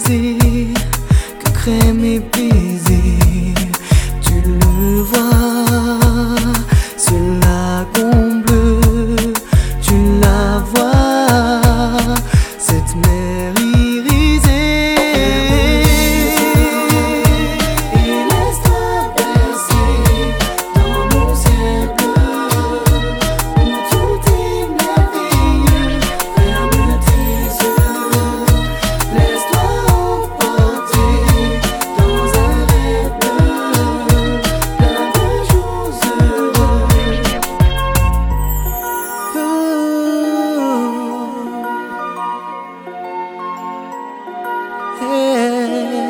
plaisir que créent mes plaisirs. Tu le vois sur la comble, tu la vois, cette mer irisée. Et laisse-toi bercer dans mon ciel bleu, où tout est merveilleux. Ferme tes yeux, laisse-toi emporter dans un rêve bleu, plein de jours heureux. Hey.